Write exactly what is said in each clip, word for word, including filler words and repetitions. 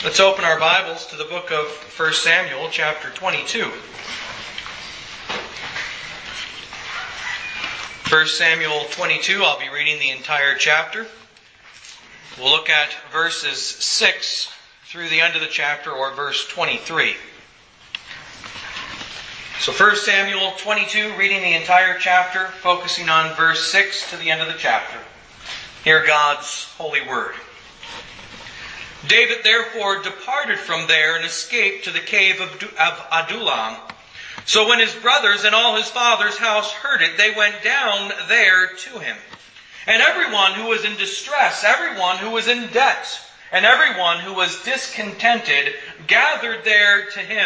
Let's open our Bibles to the book of First Samuel, chapter twenty-two. First Samuel twenty-two, I'll be reading the entire chapter. We'll look at verses six through the end of the chapter, or verse twenty-three. So First Samuel twenty-two, reading the entire chapter, focusing on verse six to the end of the chapter. Hear God's holy word. David therefore departed from there and escaped to the cave of Adullam. So when his brothers and all his father's house heard it, they went down there to him. And everyone who was in distress, everyone who was in debt, and everyone who was discontented gathered there to him.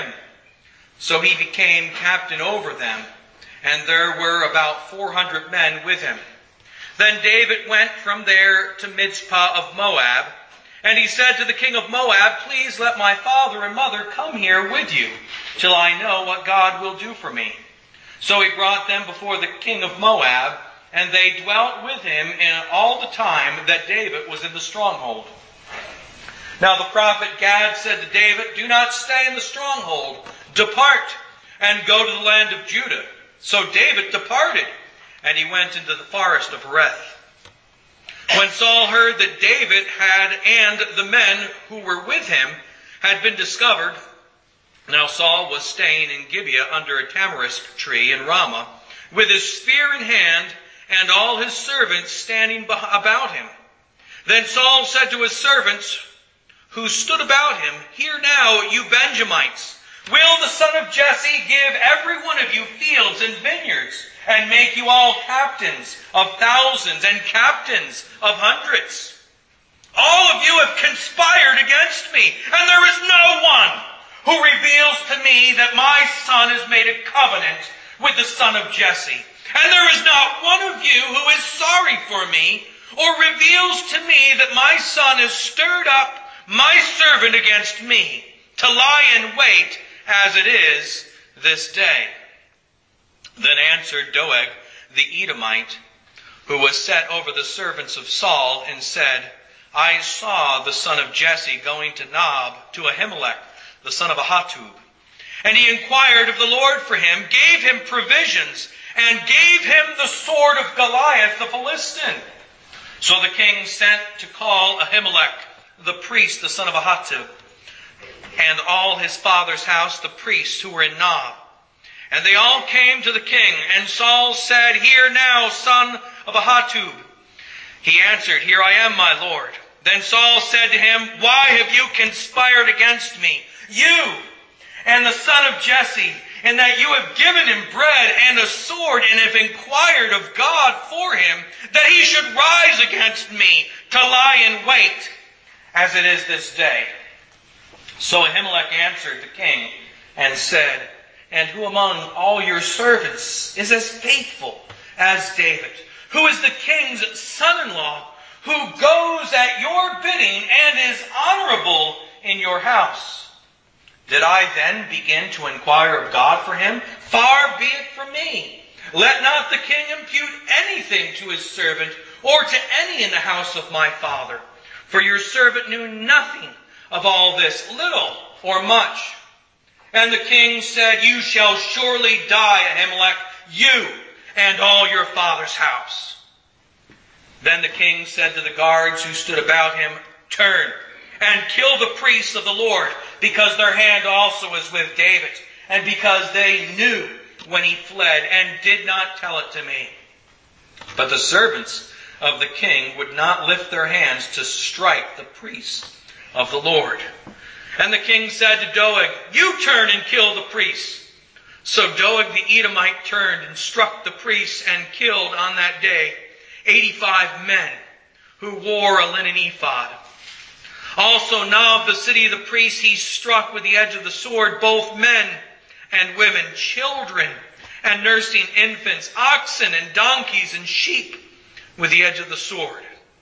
So he became captain over them, and there were about four hundred men with him. Then David went from there to Mizpah of Moab, and he said to the king of Moab, "Please let my father and mother come here with you, till I know what God will do for me." So he brought them before the king of Moab, and they dwelt with him in all the time that David was in the stronghold. Now the prophet Gad said to David, "Do not stay in the stronghold. Depart, and go to the land of Judah." So David departed, and he went into the forest of Hereth. When Saul heard that David had, and the men who were with him, had been discovered, now Saul was staying in Gibeah under a tamarisk tree in Ramah, with his spear in hand, and all his servants standing about him. Then Saul said to his servants who stood about him, "Hear now, you Benjamites, will the son of Jesse give every one of you fields and vineyards, and make you all captains of thousands and captains of hundreds? All of you have conspired against me, and there is no one who reveals to me that my son has made a covenant with the son of Jesse. And there is not one of you who is sorry for me, or reveals to me that my son has stirred up my servant against me, to lie in wait as it is this day." Then answered Doeg the Edomite, who was set over the servants of Saul, and said, "I saw the son of Jesse going to Nob to Ahimelech, the son of Ahitub. And he inquired of the Lord for him, gave him provisions, and gave him the sword of Goliath the Philistine." So the king sent to call Ahimelech the priest, the son of Ahitub, and all his father's house, the priests who were in Nob. And they all came to the king, and Saul said, "Hear now, son of Ahitub." He answered, "Here I am, my lord." Then Saul said to him, "Why have you conspired against me, you and the son of Jesse, in that you have given him bread and a sword, and have inquired of God for him, that he should rise against me to lie in wait, as it is this day?" So Ahimelech answered the king and said, "And who among all your servants is as faithful as David, who is the king's son-in-law, who goes at your bidding and is honorable in your house? Did I then begin to inquire of God for him? Far be it from me. Let not the king impute anything to his servant, or to any in the house of my father. For your servant knew nothing of all this, little or much." And the king said, "You shall surely die, Ahimelech, you and all your father's house." Then the king said to the guards who stood about him, "Turn and kill the priests of the Lord, because their hand also is with David, and because they knew when he fled and did not tell it to me." But the servants of the king would not lift their hands to strike the priests of the Lord. And the king said to Doeg, "You turn and kill the priests." So Doeg the Edomite turned and struck the priests, and killed on that day eighty-five men who wore a linen ephod. Also Nob, the city of the priests, he struck with the edge of the sword, both men and women, children and nursing infants, oxen and donkeys and sheep, with the edge of the sword.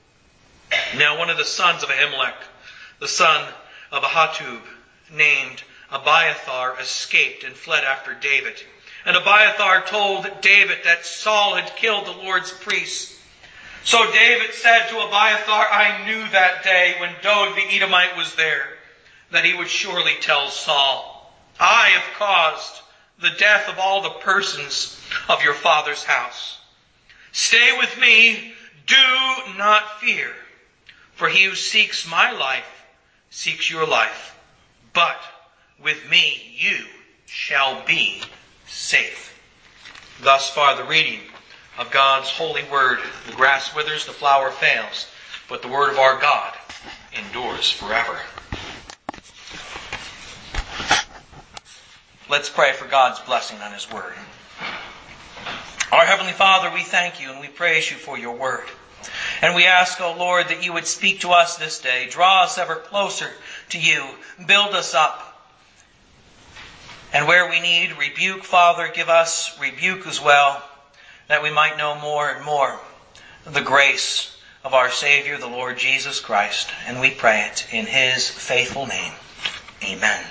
Now one of the sons of Ahimelech, the son of Ahitub, named Abiathar, escaped and fled after David. And Abiathar told David that Saul had killed the Lord's priests. So David said to Abiathar, "I knew that day when Doeg the Edomite was there, that he would surely tell Saul, I have caused the death of all the persons of your father's house. Stay with me, do not fear, for he who seeks my life seeks your life. But with me you shall be safe. Thus far the reading of God's holy word. The grass withers, the flower fails, but the word of our God endures forever. Let's pray for God's blessing on his word. Our Heavenly Father, we thank you and we praise you for your word. And we ask, O Lord, that you would speak to us this day. Draw us ever closer to you. Build us up. And where we need rebuke, Father, give us rebuke as well, that we might know more and more the grace of our Savior, the Lord Jesus Christ. And we pray it in his faithful name. Amen.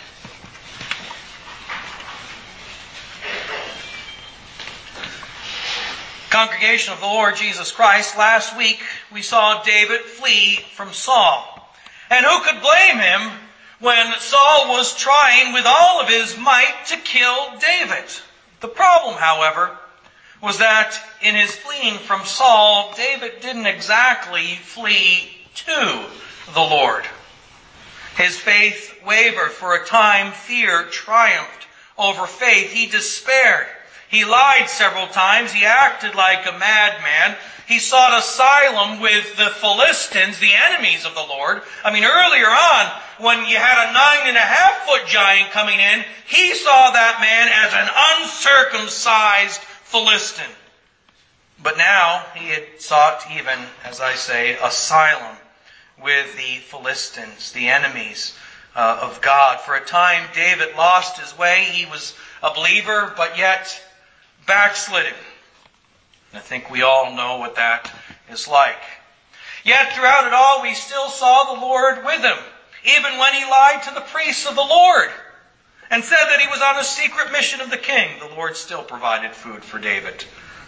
Congregation of the Lord Jesus Christ, last week we saw David flee from Saul. And who could blame him when Saul was trying with all of his might to kill David? The problem, however, was that in his fleeing from Saul, David didn't exactly flee to the Lord. His faith wavered for a time. Fear triumphed over faith. He despaired. He lied several times. He acted like a madman. He sought asylum with the Philistines, the enemies of the Lord. I mean, earlier on, when you had a nine and a half foot giant coming in, he saw that man as an uncircumcised Philistine. But now he had sought even, as I say, asylum with the Philistines, the enemies uh, of God. For a time, David lost his way. He was a believer, but yet backslidden. I think we all know what that is like. Yet throughout it all, we still saw the Lord with him, even when he lied to the priests of the Lord and said that he was on a secret mission of the king. The Lord still provided food for David.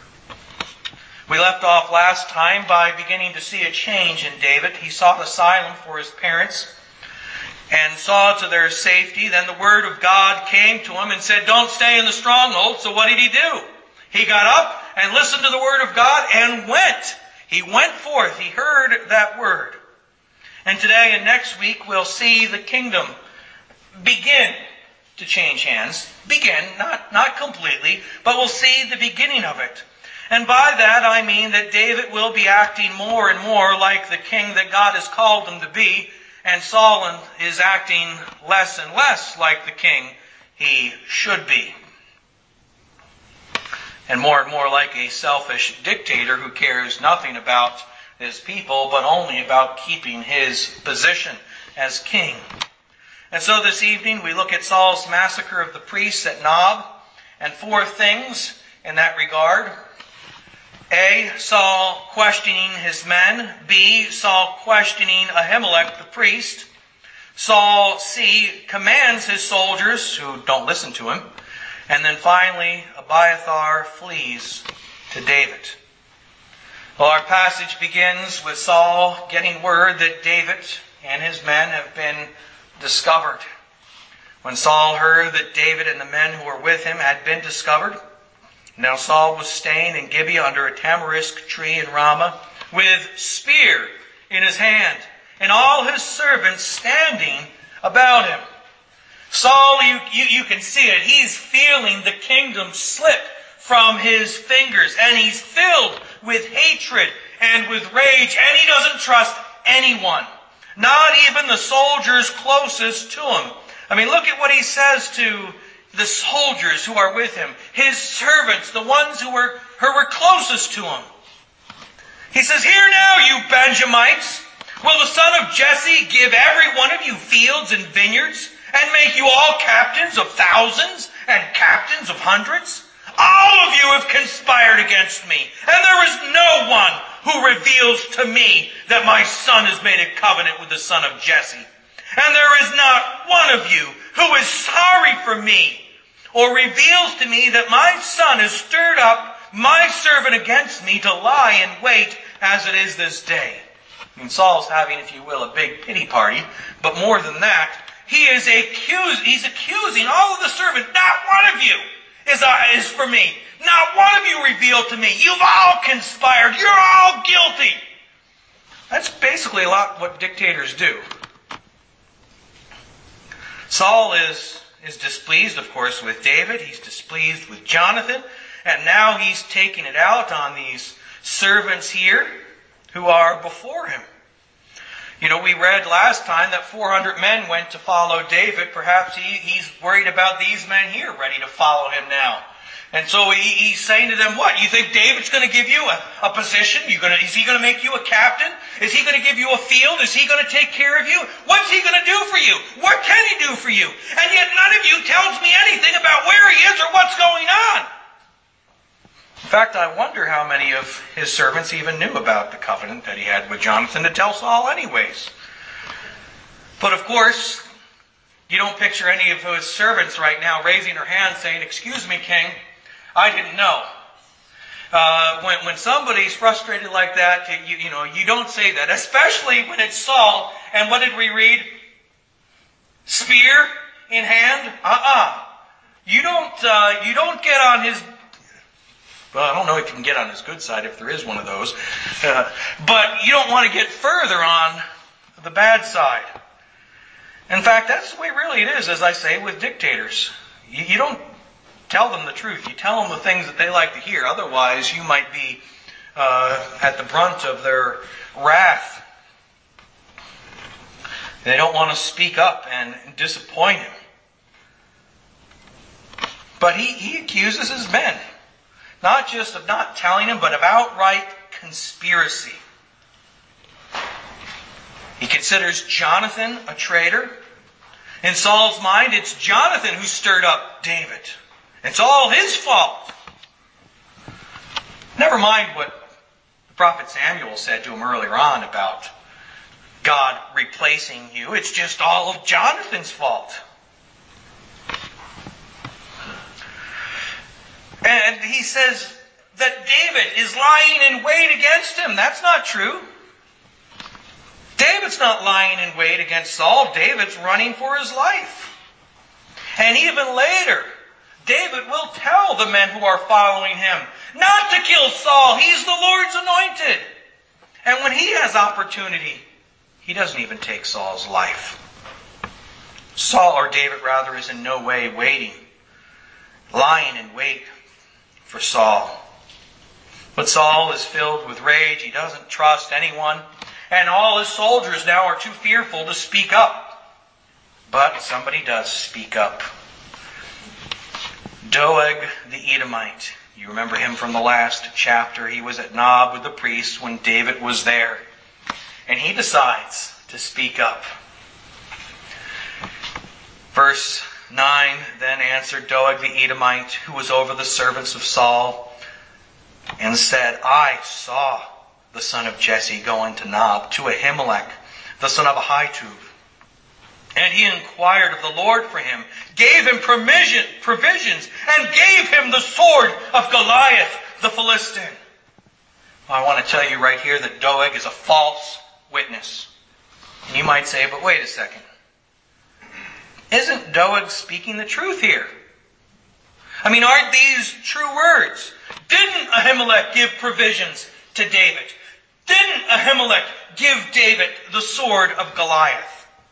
We left off last time by beginning to see a change in David. He sought asylum for his parents and saw to their safety. Then the word of God came to him and said, don't stay in the stronghold. So what did he do? He got up and listened to the word of God and went. He went forth. He heard that word. And today and next week we'll see the kingdom begin to change hands. Begin, not, not completely, but we'll see the beginning of it. And by that I mean that David will be acting more and more like the king that God has called him to be, and Saul is acting less and less like the king he should be. And more and more like a selfish dictator who cares nothing about his people, but only about keeping his position as king. And so this evening we look at Saul's massacre of the priests at Nob, and four things in that regard. A, Saul questioning his men. B, Saul questioning Ahimelech the priest. Saul, C, commands his soldiers who don't listen to him. And then finally, Abiathar flees to David. Well, our passage begins with Saul getting word that David and his men have been discovered. When Saul heard that David and the men who were with him had been discovered, now Saul was staying in Gibeah under a tamarisk tree in Ramah with spear in his hand and all his servants standing about him. Saul, you, you, you can see it. He's feeling the kingdom slip from his fingers, and he's filled with hatred and with rage, and he doesn't trust anyone, not even the soldiers closest to him. I mean, look at what he says to the soldiers who are with him, his servants, the ones who were, who were closest to him. He says, "Hear now, you Benjamites, will the son of Jesse give every one of you fields and vineyards, and make you all captains of thousands and captains of hundreds? All of you have conspired against me, and there is no one who reveals to me that my son has made a covenant with the son of Jesse. And there is not one of you who is sorry for me, or reveals to me that my son has stirred up my servant against me to lie in wait as it is this day." I mean, Saul's having, if you will, a big pity party, but more than that, he is accused, he's accusing all of the servants. Not one of you is, uh, is for me. Not one of you revealed to me. You've all conspired. You're all guilty. That's basically a lot what dictators do. Saul is, is displeased, of course, with David. He's displeased with Jonathan. And now he's taking it out on these servants here who are before him. You know, we read last time that four hundred men went to follow David. Perhaps he, he's worried about these men here ready to follow him now. And so he, he's saying to them, what? You think David's going to give you a, a position? You gonna, is he going to make you a captain? Is he going to give you a field? Is he going to take care of you? What's he going to do for you? What can he do for you? And yet none of you tells me anything about where he is or what's going on. In fact, I wonder how many of his servants even knew about the covenant that he had with Jonathan to tell Saul anyways. But of course, you don't picture any of his servants right now raising their hands saying, excuse me, King, I didn't know. Uh, when, when somebody's frustrated like that, you, you know, you don't say that, especially when it's Saul. And what did we read? Spear in hand? Uh-uh. You don't, uh, you don't get on his... Well, I don't know if you can get on his good side if there is one of those. Uh, but you don't want to get further on the bad side. In fact, that's the way really it is, as I say, with dictators. You, you don't tell them the truth. You tell them the things that they like to hear. Otherwise, you might be uh, at the brunt of their wrath. They don't want to speak up and disappoint him. But he, he accuses his men. Not just of not telling him, but of outright conspiracy. He considers Jonathan a traitor. In Saul's mind, it's Jonathan who stirred up David. It's all his fault. Never mind what the prophet Samuel said to him earlier on about God replacing you. It's just all of Jonathan's fault. And he says that David is lying in wait against him. That's not true. David's not lying in wait against Saul. David's running for his life. And even later, David will tell the men who are following him not to kill Saul. He's the Lord's anointed. And when he has opportunity, he doesn't even take Saul's life. Saul, or David rather, is in no way waiting, lying in wait for Saul. But Saul is filled with rage. He doesn't trust anyone. And all his soldiers now are too fearful to speak up. But somebody does speak up. Doeg the Edomite. You remember him from the last chapter. He was at Nob with the priests when David was there. And he decides to speak up. Verse nine, then answered Doeg the Edomite, who was over the servants of Saul, and said, I saw the son of Jesse go into Nob to Ahimelech, the son of Ahitub. And he inquired of the Lord for him, gave him provision, provisions, and gave him the sword of Goliath the Philistine. Well, I want to tell you right here that Doeg is a false witness. And you might say, but wait a second. Isn't Doeg speaking the truth here? I mean, aren't these true words? Didn't Ahimelech give provisions to David? Didn't Ahimelech give David the sword of Goliath?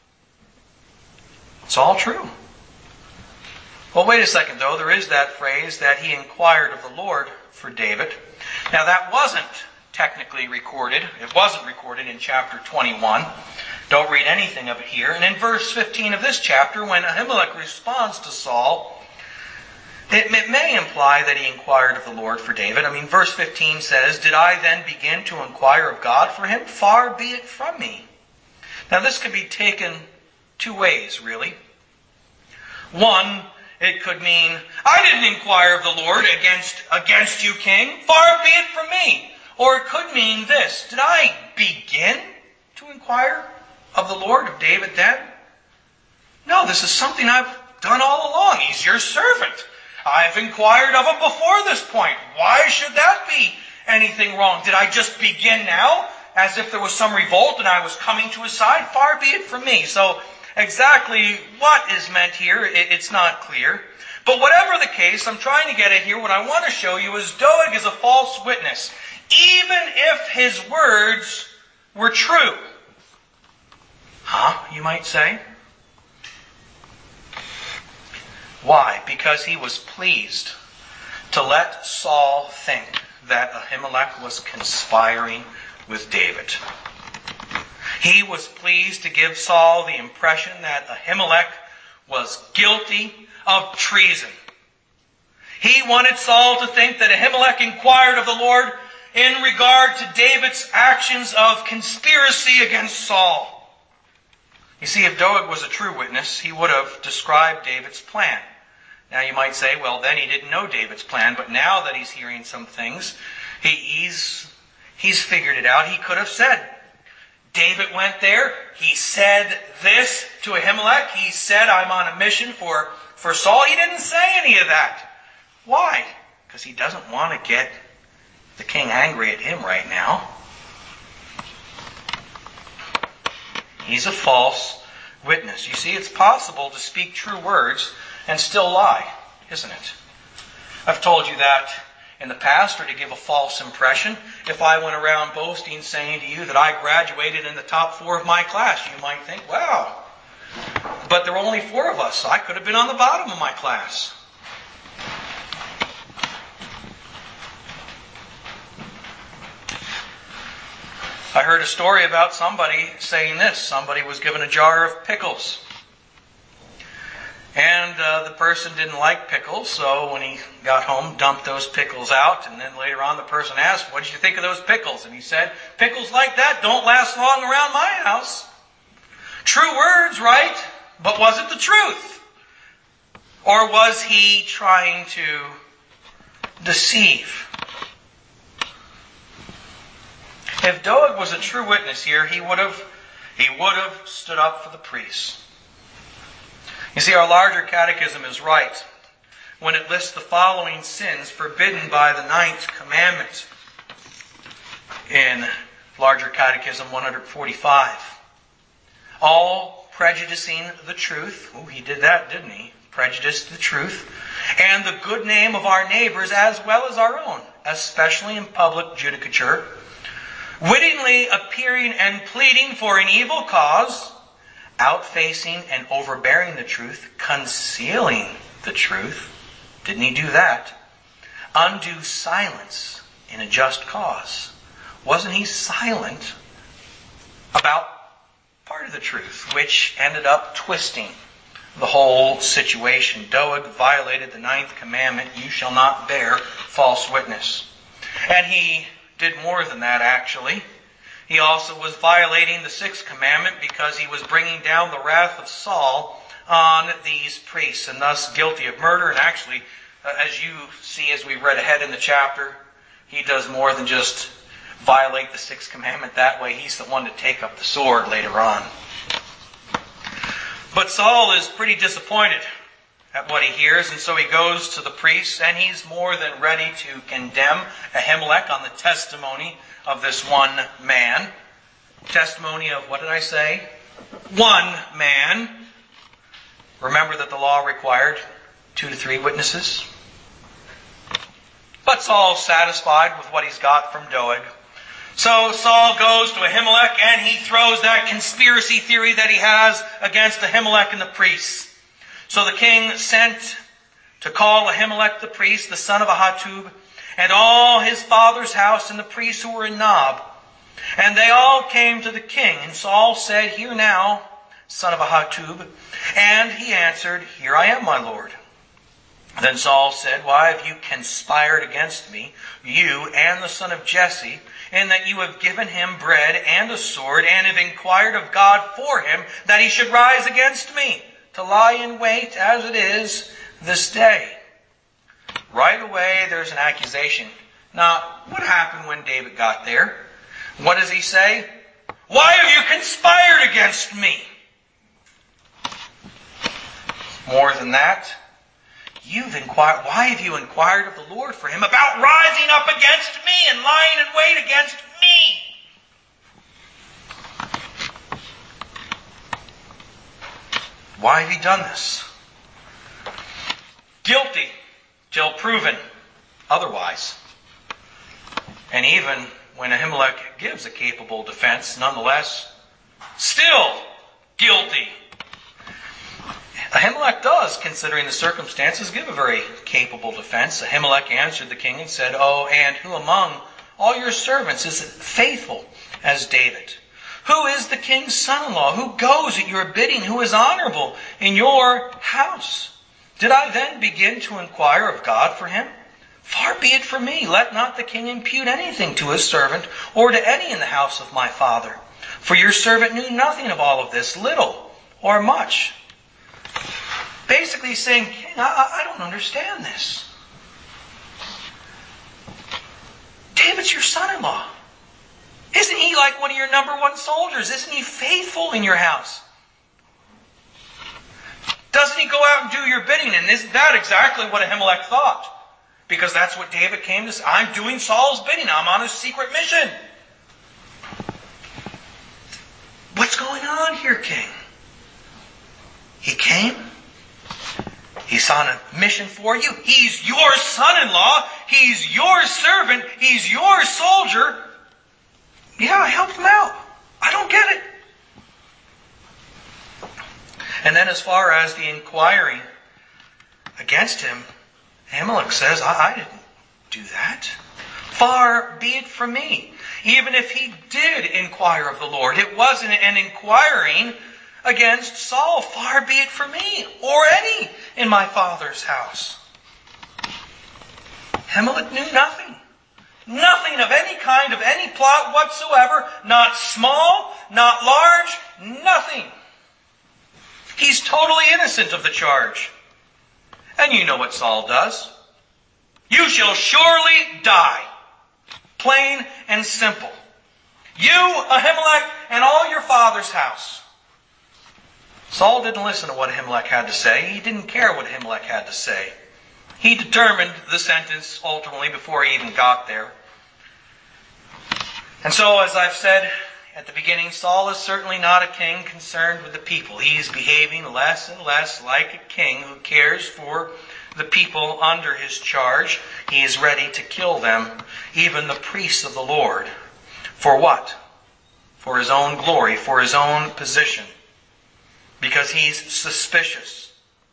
It's all true. Well, wait a second, though. There is that phrase that he inquired of the Lord for David. Now, that wasn't technically recorded. It wasn't recorded in chapter twenty-one. Don't read anything of it here. And in verse fifteen of this chapter, when Ahimelech responds to Saul, it may imply that he inquired of the Lord for David. I mean, verse fifteen says, did I then begin to inquire of God for him? Far be it from me. Now, this could be taken two ways, really. One, it could mean, I didn't inquire of the Lord against, against you, king. Far be it from me. Or it could mean this. Did I begin to inquire of the Lord, of David then? No, this is something I've done all along. He's your servant. I've inquired of him before this point. Why should that be anything wrong? Did I just begin now, as if there was some revolt and I was coming to his side? Far be it from me. So exactly what is meant here. It's not clear. But whatever the case, I'm trying to get at here, what I want to show you is Doeg is a false witness, even if his words were true. Huh, you might say? Why? Because he was pleased to let Saul think that Ahimelech was conspiring with David. He was pleased to give Saul the impression that Ahimelech was guilty of treason. He wanted Saul to think that Ahimelech inquired of the Lord in regard to David's actions of conspiracy against Saul. You see, if Doeg was a true witness, he would have described David's plan. Now you might say, well, then he didn't know David's plan, but now that he's hearing some things, he, he's, he's figured it out. He could have said, David went there, he said this to Ahimelech, he said, I'm on a mission for, for Saul. He didn't say any of that. Why? Because he doesn't want to get the king angry at him right now. He's a false witness. You see, it's possible to speak true words and still lie, isn't it? I've told you that in the past, or to give a false impression. If I went around boasting, saying to you that I graduated in the top four of my class, you might think, wow. But there were only four of us, so I could have been on the bottom of my class. I heard a story about somebody saying this. Somebody was given a jar of pickles. And uh, the person didn't like pickles, so when he got home, dumped those pickles out. And then later on, the person asked, what did you think of those pickles? And he said, pickles like that don't last long around my house. True words, right? But was it the truth? Or was he trying to deceive? If Doeg was a true witness here, he would have, he would have stood up for the priests. You see, our larger catechism is right when it lists the following sins forbidden by the ninth commandment in larger catechism one forty-five. All prejudicing the truth. Oh, he did that, didn't he? Prejudiced the truth. And the good name of our neighbors as well as our own, especially in public judicature. Wittingly appearing and pleading for an evil cause, outfacing and overbearing the truth, concealing the truth. Didn't he do that? Undue silence in a just cause. Wasn't he silent about part of the truth, which ended up twisting the whole situation? Doeg violated the ninth commandment, you shall not bear false witness. And he did more than that, actually. He also was violating the sixth commandment because he was bringing down the wrath of Saul on these priests and thus guilty of murder. And actually, uh, as you see as we read ahead in the chapter, he does more than just violate the sixth commandment that way. He's the one to take up the sword later on. But Saul is pretty disappointed at what he hears, and so he goes to the priests, and he's more than ready to condemn Ahimelech on the testimony of this one man. Testimony of, what did I say? One man. Remember that the law required two to three witnesses. But Saul's satisfied with what he's got from Doeg. So Saul goes to Ahimelech and he throws that conspiracy theory that he has against Ahimelech and the priests. So the king sent to call Ahimelech the priest, the son of Ahitub, and all his father's house and the priests who were in Nob. And they all came to the king. And Saul said, Hear now, son of Ahitub. And he answered, Here I am, my lord. Then Saul said, Why have you conspired against me, you and the son of Jesse, in that you have given him bread and a sword, and have inquired of God for him, that he should rise against me, to lie in wait as it is this day? Right away, there's an accusation. Now, what happened when David got there? What does he say? Why have you conspired against me? More than that, you've inquired. Why have you inquired of the Lord for him about rising up against me and lying in wait against me? Why have he done this? Guilty till proven otherwise. And even when Ahimelech gives a capable defense, nonetheless, still guilty. Ahimelech does, considering the circumstances, give a very capable defense. Ahimelech answered the king and said, "Oh, and who among all your servants is faithful as David? Who is the king's son-in-law? Who goes at your bidding? Who is honorable in your house? Did I then begin to inquire of God for him? Far be it from me. Let not the king impute anything to his servant or to any in the house of my father. For your servant knew nothing of all of this, little or much." Basically he's saying, "King, I, I don't understand this. David's your son-in-law. Isn't he like one of your number one soldiers? Isn't he faithful in your house? Doesn't he go out and do your bidding?" And isn't that exactly what Ahimelech thought? Because that's what David came to say. I'm doing Saul's bidding. I'm on a secret mission. What's going on here, king? He came. He's on a mission for you. He's your son-in-law. He's your servant. He's your soldier. Yeah, I helped him out. I don't get it. And then as far as the inquiry against him, Ahimelech says, I, I didn't do that. Far be it from me. Even if he did inquire of the Lord, it wasn't an inquiring against Saul. Far be it from me or any in my father's house. Ahimelech knew nothing. Nothing of any kind of any plot whatsoever. Not small, not large, nothing. He's totally innocent of the charge. And you know what Saul does. You shall surely die. Plain and simple. You, Ahimelech, and all your father's house. Saul didn't listen to what Ahimelech had to say. He didn't care what Ahimelech had to say. He determined the sentence ultimately before he even got there. And so, as I've said at the beginning, Saul is certainly not a king concerned with the people. He's behaving less and less like a king who cares for the people under his charge. He is ready to kill them, even the priests of the Lord. For what? For his own glory, for his own position. Because he's suspicious.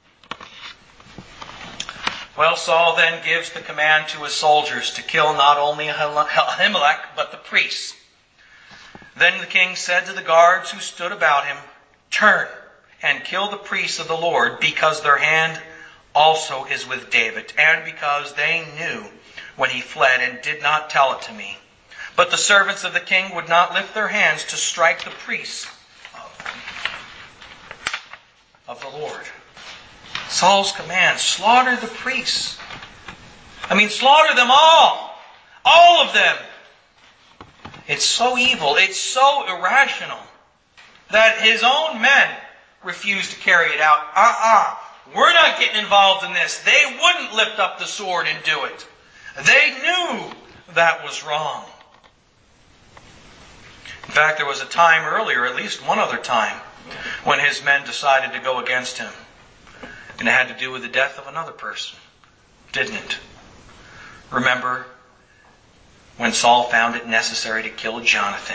Well, Saul then gives the command to his soldiers to kill not only Ahimelech, but the priests. Then the king said to the guards who stood about him, "Turn and kill the priests of the Lord, because their hand also is with David, and because they knew when he fled and did not tell it to me." But the servants of the king would not lift their hands to strike the priests of the Lord. Saul's command, slaughter the priests. I mean, slaughter them all. All of them. It's so evil, it's so irrational, that his own men refuse to carry it out. Uh-uh. We're not getting involved in this. They wouldn't lift up the sword and do it. They knew that was wrong. In fact, there was a time earlier, at least one other time, when his men decided to go against him. And it had to do with the death of another person, didn't it? Remember when Saul found it necessary to kill Jonathan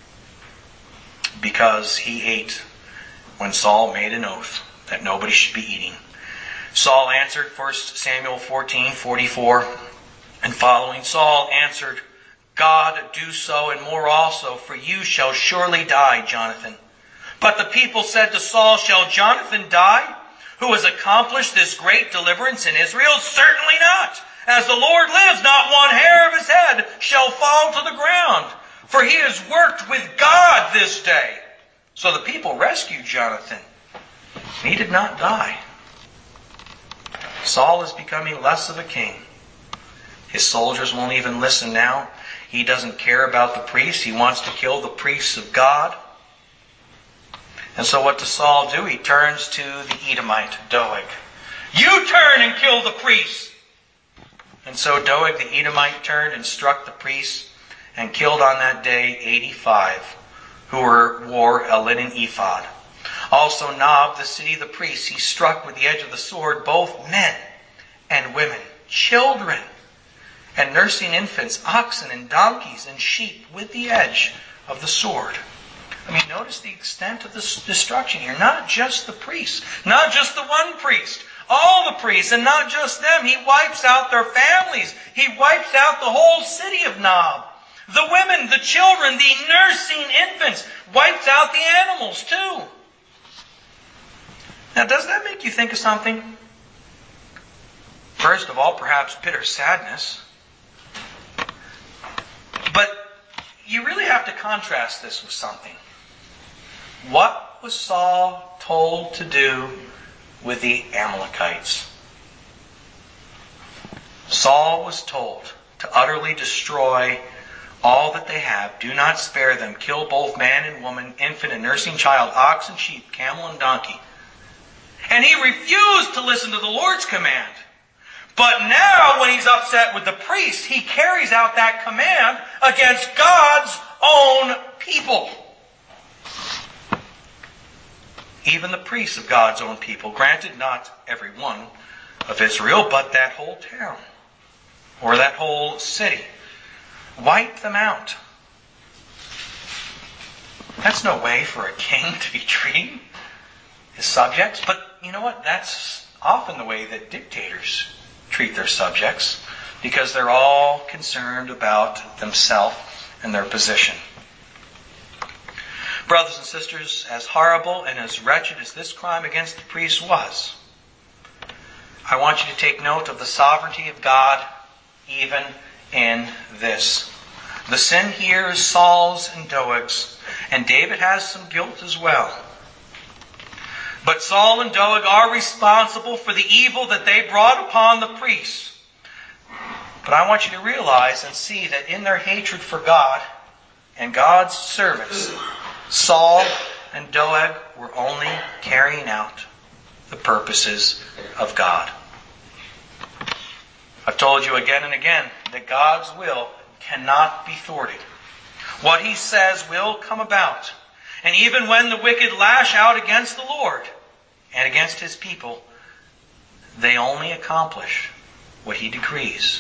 because he ate when Saul made an oath that nobody should be eating. Saul answered, First Samuel fourteen forty-four and following, Saul answered, "God do so and more also, for you shall surely die, Jonathan." But the people said to Saul, "Shall Jonathan die, who has accomplished this great deliverance in Israel? Certainly not. As the Lord lives, not one hair of his head shall fall to the ground, for he has worked with God this day." So the people rescued Jonathan. He did not die. Saul is becoming less of a king. His soldiers won't even listen now. He doesn't care about the priests. He wants to kill the priests of God. And so what does Saul do? He turns to the Edomite, Doeg. "You turn and kill the priests." And so Doeg the Edomite turned and struck the priests and killed on that day eighty-five who were, wore a linen ephod. Also Nob, the city of the priests, he struck with the edge of the sword both men and women, children and nursing infants, oxen and donkeys and sheep with the edge of the sword. I mean, notice the extent of this destruction here. Not just the priests, not just the one priest, all the priests, and not just them. He wipes out their families. He wipes out the whole city of Nob. The women, the children, the nursing infants, wipes out the animals too. Now, does that make you think of something? First of all, perhaps bitter sadness. But you really have to contrast this with something. What was Saul told to do with the Amalekites? Saul was told to utterly destroy all that they have. Do not spare them. Kill both man and woman, infant and nursing child, ox and sheep, camel and donkey. And he refused to listen to the Lord's command. But now, when he's upset with the priests, he carries out that command against God's own people. Even the priests of God's own people, granted not every one of Israel, but that whole town, or that whole city, wipe them out. That's no way for a king to be treating his subjects. But you know what? That's often the way that dictators treat their subjects, because they're all concerned about themselves and their position. Brothers and sisters, as horrible and as wretched as this crime against the priests was, I want you to take note of the sovereignty of God even in this. The sin here is Saul's and Doeg's, and David has some guilt as well. But Saul and Doeg are responsible for the evil that they brought upon the priests. But I want you to realize and see that in their hatred for God and God's servants, Saul and Doeg were only carrying out the purposes of God. I've told you again and again that God's will cannot be thwarted. What He says will come about. And even when the wicked lash out against the Lord and against His people, they only accomplish what He decrees.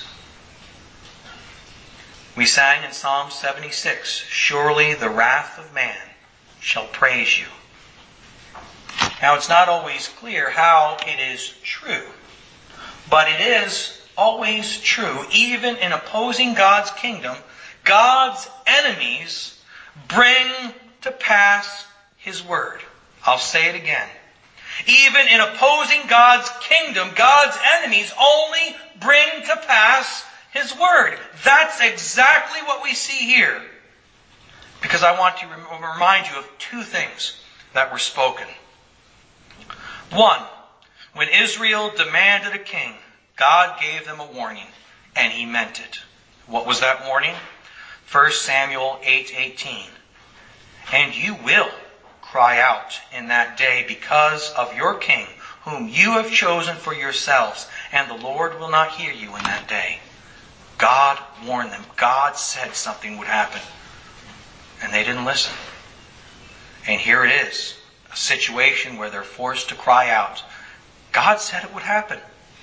We sang in Psalm seventy-six, "Surely the wrath of man shall praise you." Now, it's not always clear how it is true, but it is always true. Even in opposing God's kingdom, God's enemies bring to pass His word. I'll say it again. Even in opposing God's kingdom, God's enemies only bring to pass His word. That's exactly what we see here. Because I want to remind you of two things that were spoken. One, when Israel demanded a king, God gave them a warning, and He meant it. What was that warning? First Samuel eight eighteen. "And you will cry out in that day because of your king, whom you have chosen for yourselves, and the Lord will not hear you in that day." God warned them. God said something would happen. And they didn't listen. And here it is, a situation where they're forced to cry out. God said it would happen.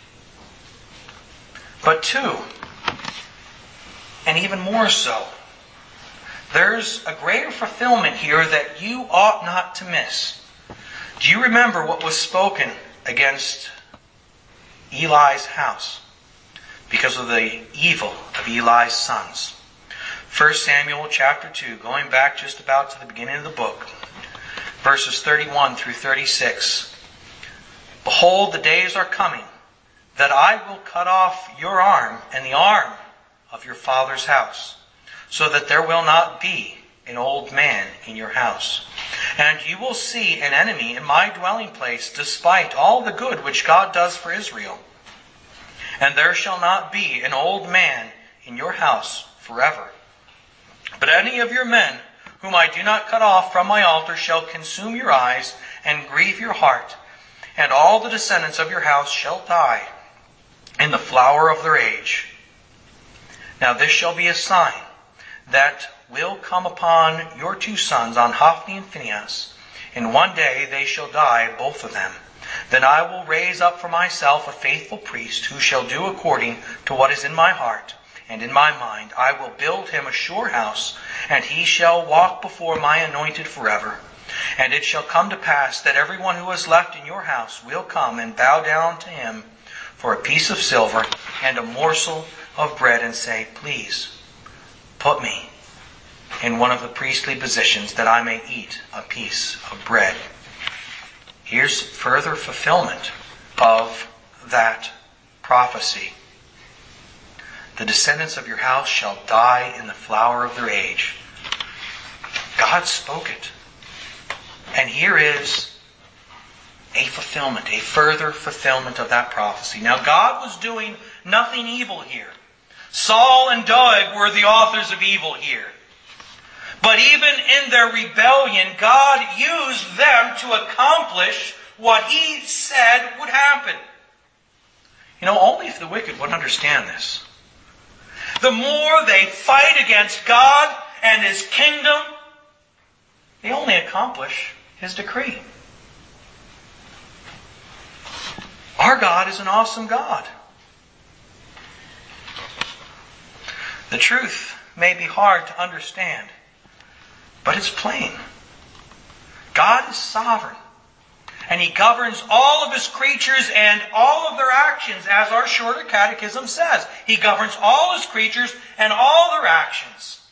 But two, and even more so, there's a greater fulfillment here that you ought not to miss. Do you remember what was spoken against Eli's house because of the evil of Eli's sons? First Samuel chapter two, going back just about to the beginning of the book, verses thirty-one through thirty-six. "Behold, the days are coming that I will cut off your arm and the arm of your father's house, so that there will not be an old man in your house. And you will see an enemy in my dwelling place, despite all the good which God does for Israel. And there shall not be an old man in your house forever. But any of your men whom I do not cut off from my altar shall consume your eyes and grieve your heart, and all the descendants of your house shall die in the flower of their age. Now this shall be a sign that will come upon your two sons, on Hophni and Phinehas. In one day they shall die, both of them. Then I will raise up for myself a faithful priest who shall do according to what is in my heart and in my mind. I will build him a sure house, and he shall walk before my anointed forever. And it shall come to pass that everyone who is left in your house will come and bow down to him for a piece of silver and a morsel of bread, and say, Please, put me in one of the priestly positions that I may eat a piece of bread. Here's further fulfillment of that prophecy. The descendants of your house shall die in the flower of their age. God spoke it. And here is a fulfillment, a further fulfillment of that prophecy. Now, God was doing nothing evil here. Saul and Doeg were the authors of evil here. But even in their rebellion, God used them to accomplish what He said would happen. You know, only if the wicked would understand this. The more they fight against God and His kingdom, they only accomplish His decree. Our God is an awesome God. The truth may be hard to understand, but it's plain. God is sovereign, and He governs all of His creatures and all of their actions, as our shorter catechism says. He governs all His creatures and all their actions.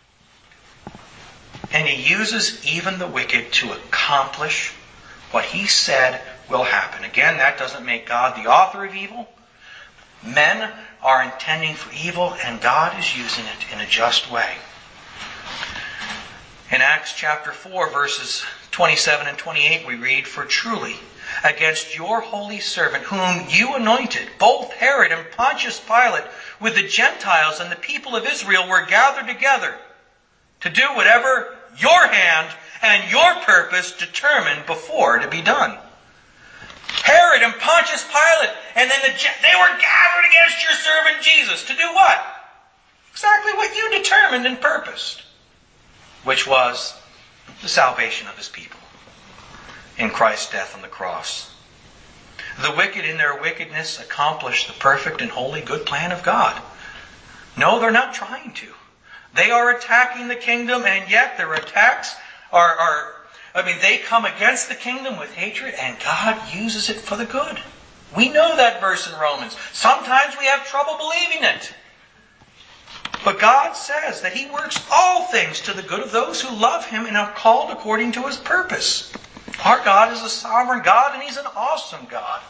And He uses even the wicked to accomplish what He said will happen. Again, that doesn't make God the author of evil. Men are intending for evil, and God is using it in a just way. In Acts chapter four, verses twenty-seven and twenty-eight, we read, For truly, against your holy servant, whom you anointed, both Herod and Pontius Pilate, with the Gentiles and the people of Israel, were gathered together to do whatever your hand and your purpose determined before to be done. Herod and Pontius Pilate, and then the, they were gathered against your servant Jesus to do what? Exactly what you determined and purposed, which was the salvation of His people in Christ's death on the cross. The wicked in their wickedness accomplish the perfect and holy good plan of God. No, they're not trying to. They are attacking the kingdom, and yet their attacks are, are I mean, they come against the kingdom with hatred, and God uses it for the good. We know that verse in Romans. Sometimes we have trouble believing it. But God says that He works all things to the good of those who love Him and are called according to His purpose. Our God is a sovereign God, and He's an awesome God.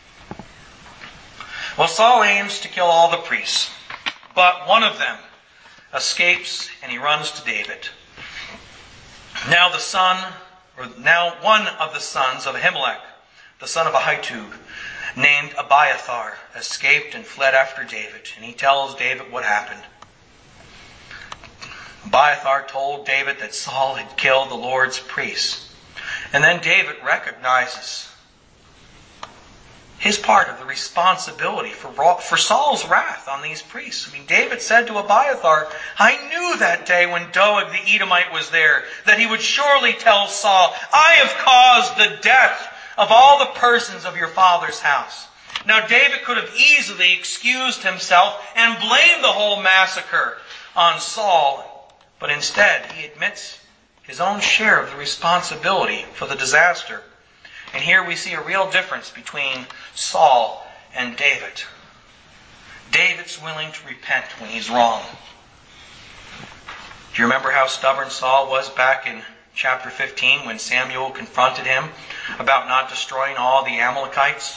Well, Saul aims to kill all the priests, but one of them escapes, and he runs to David. Now the son, or now one of the sons of Ahimelech, the son of Ahitub, named Abiathar, escaped and fled after David. And he tells David what happened. Abiathar told David that Saul had killed the Lord's priests. And then David recognizes his part of the responsibility for, for Saul's wrath on these priests. I mean, David said to Abiathar, I knew that day when Doeg the Edomite was there, that he would surely tell Saul, I have caused the death of all the persons of your father's house. Now David could have easily excused himself and blamed the whole massacre on Saul, but instead he admits his own share of the responsibility for the disaster. And here we see a real difference between Saul and David. David's willing to repent when he's wrong. Do you remember how stubborn Saul was back in chapter fifteen when Samuel confronted him about not destroying all the Amalekites?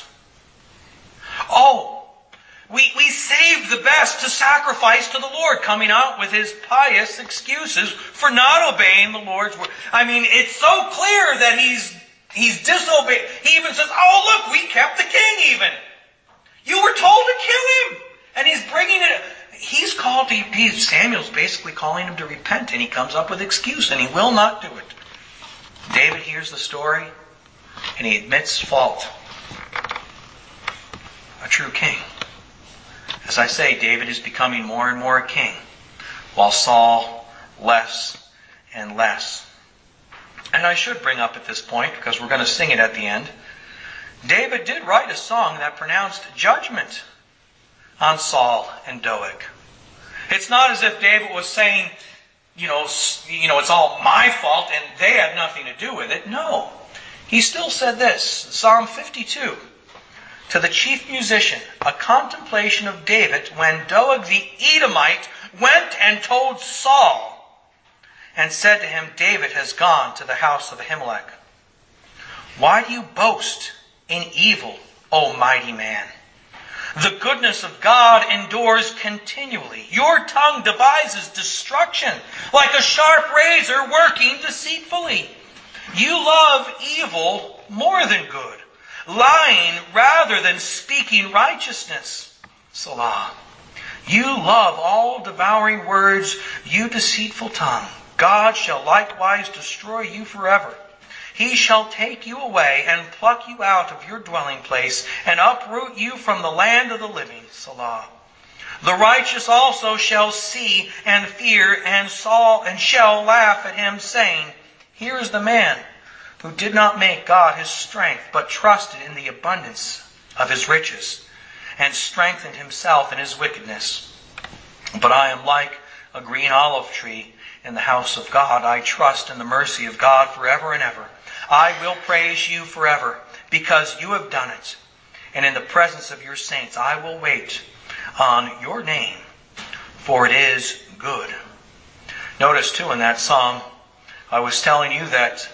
Oh, we, we saved the best to sacrifice to the Lord, coming out with his pious excuses for not obeying the Lord's word. I mean, it's so clear that he's He's disobeyed. He even says, oh, look, we kept the king even. You were told to kill him. And he's bringing it. He's called, he, he, Samuel's basically calling him to repent. And he comes up with excuse, and he will not do it. David hears the story, and he admits fault. A true king. As I say, David is becoming more and more a king, while Saul less and less. And I should bring up at this point, because we're going to sing it at the end, David did write a song that pronounced judgment on Saul and Doeg. It's not as if David was saying, you know, you know, it's all my fault and they had nothing to do with it. No. He still said this, Psalm fifty-two, to the chief musician, a contemplation of David when Doeg the Edomite went and told Saul and said to him, David has gone to the house of Ahimelech. Why do you boast in evil, O mighty man? The goodness of God endures continually. Your tongue devises destruction, like a sharp razor working deceitfully. You love evil more than good, lying rather than speaking righteousness. Selah. You love all devouring words, you deceitful tongue. God shall likewise destroy you forever. He shall take you away and pluck you out of your dwelling place and uproot you from the land of the living. Selah. The righteous also shall see and fear and Saul and shall laugh at him, saying, here is the man who did not make God his strength, but trusted in the abundance of his riches and strengthened himself in his wickedness. But I am like a green olive tree in the house of God. I trust in the mercy of God forever and ever. I will praise you forever because you have done it. And in the presence of your saints, I will wait on your name, for it is good. Notice too in that psalm, I was telling you that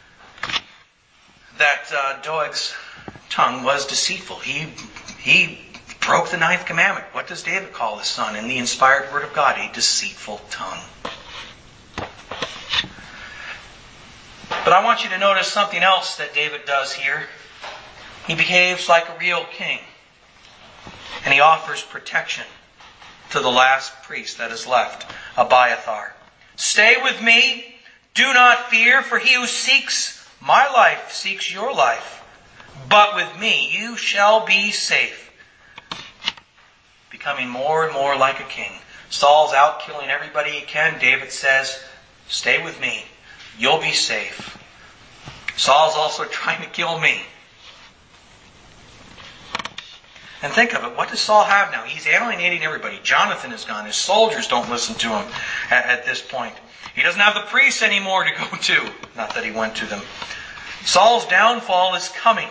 that uh, Doeg's tongue was deceitful. He he broke the ninth commandment. What does David call his son in the inspired word of God? A deceitful tongue. But I want you to notice something else that David does here. He behaves like a real king. And he offers protection to the last priest that is left, Abiathar. Stay with me. Do not fear, for he who seeks my life seeks your life. But with me you shall be safe. Becoming more and more like a king. Saul's out killing everybody he can. David says, stay with me. You'll be safe. Saul's also trying to kill me. And think of it. What does Saul have now? He's alienating everybody. Jonathan is gone. His soldiers don't listen to him at, at this point. He doesn't have the priests anymore to go to. Not that he went to them. Saul's downfall is coming.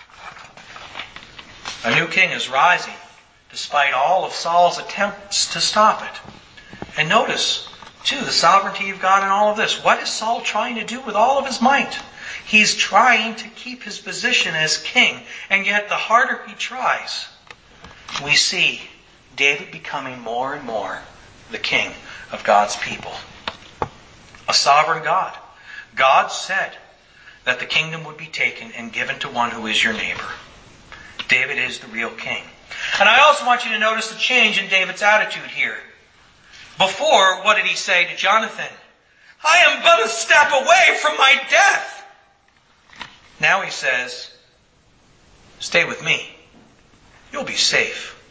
A new king is rising, despite all of Saul's attempts to stop it. And notice, too, the sovereignty of God in all of this. What is Saul trying to do with all of his might? He's trying to keep his position as king, and yet the harder he tries, we see David becoming more and more the king of God's people. A sovereign God. God said that the kingdom would be taken and given to one who is your neighbor. David is the real king. And I also want you to notice the change in David's attitude here. Before, what did he say to Jonathan? I am but a step away from my death. Now he says, stay with me. You'll be safe.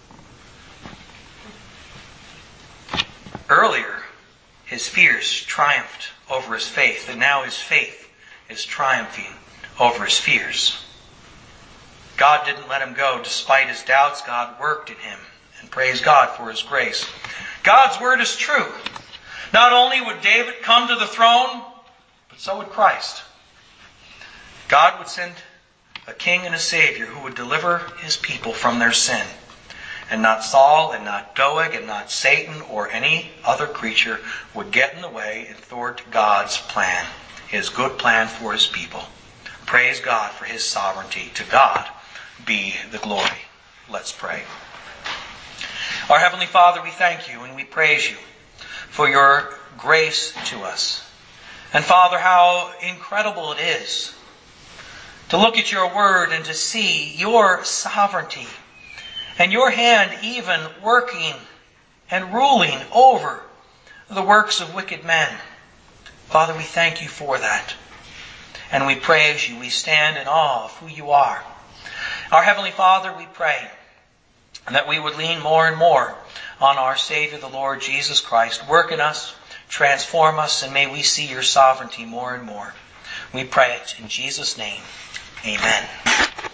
Earlier, his fears triumphed over his faith, and now his faith is triumphing over his fears. God didn't let him go despite his doubts. God worked in him, and praise God for his grace. God's word is true. Not only would David come to the throne, but so would Christ. God would send a king and a savior who would deliver his people from their sin. And not Saul and not Doeg and not Satan or any other creature would get in the way and thwart God's plan, his good plan for his people. Praise God for his sovereignty. To God be the glory. Let's pray. Our Heavenly Father, we thank you and we praise you for your grace to us. And Father, how incredible it is to look at your word and to see your sovereignty and your hand even working and ruling over the works of wicked men. Father, we thank you for that. And we praise you. We stand in awe of who you are. Our Heavenly Father, we pray that we would lean more and more on our Savior, the Lord Jesus Christ. Work in us Transform us, and may we see your sovereignty more and more. We pray it in Jesus' name. Amen.